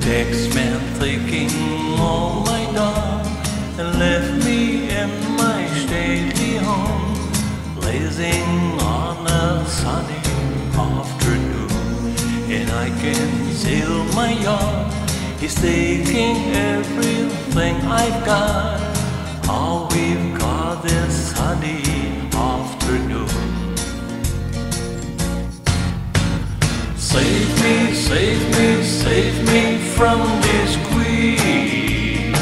Text man taking all my time and left me in my stately home, blazing on a sunny afternoon. And I can sail my yacht, he's taking everything I've got. All we've got this sunny afternoon. Save me, save me, save me from this squeeze.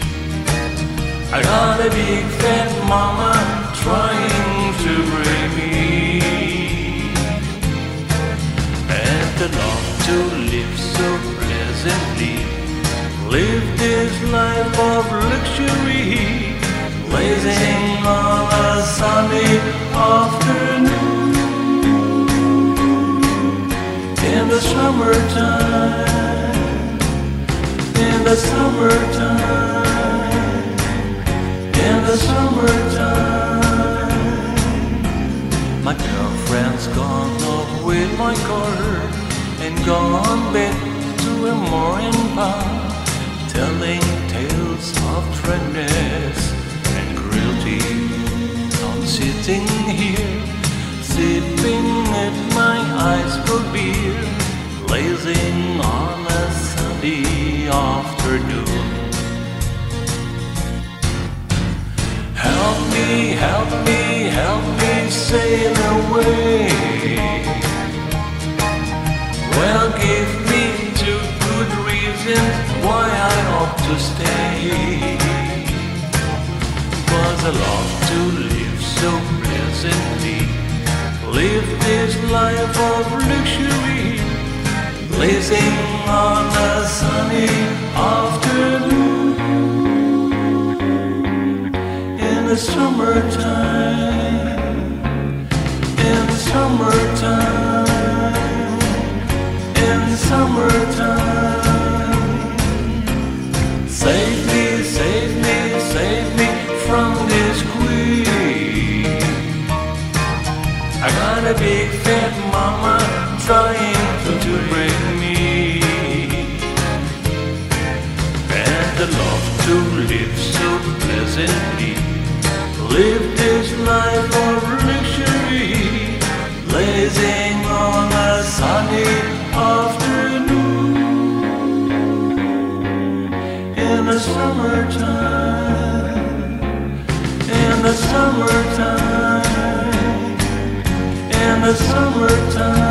I got a big fat mama trying to break me, and the love to live so pleasantly, live this life of luxury, blazing on a sunny afternoon. In the summertime, in the summertime, in the summertime, my girlfriend's gone off with my car and gone back to a mooring bar, telling tales of tenderness and cruelty. I'm sitting here, sipping at my ice cold beer, blazing on a sunny afternoon. Help me, help me, help me sail away. Well, give me 2 good reasons why I ought to stay. 'Cause I love to live so pleasantly, live this life of luxury, blazing on a sunny afternoon. In the summertime, in the summertime, in the summertime. Save me, save me, save me from this squeeze. I got a big fat mama trying to break me, and the love to live so pleasantly, live this life of luxury, blazing on a sunny afternoon. In the summertime, in the summertime, in the summertime.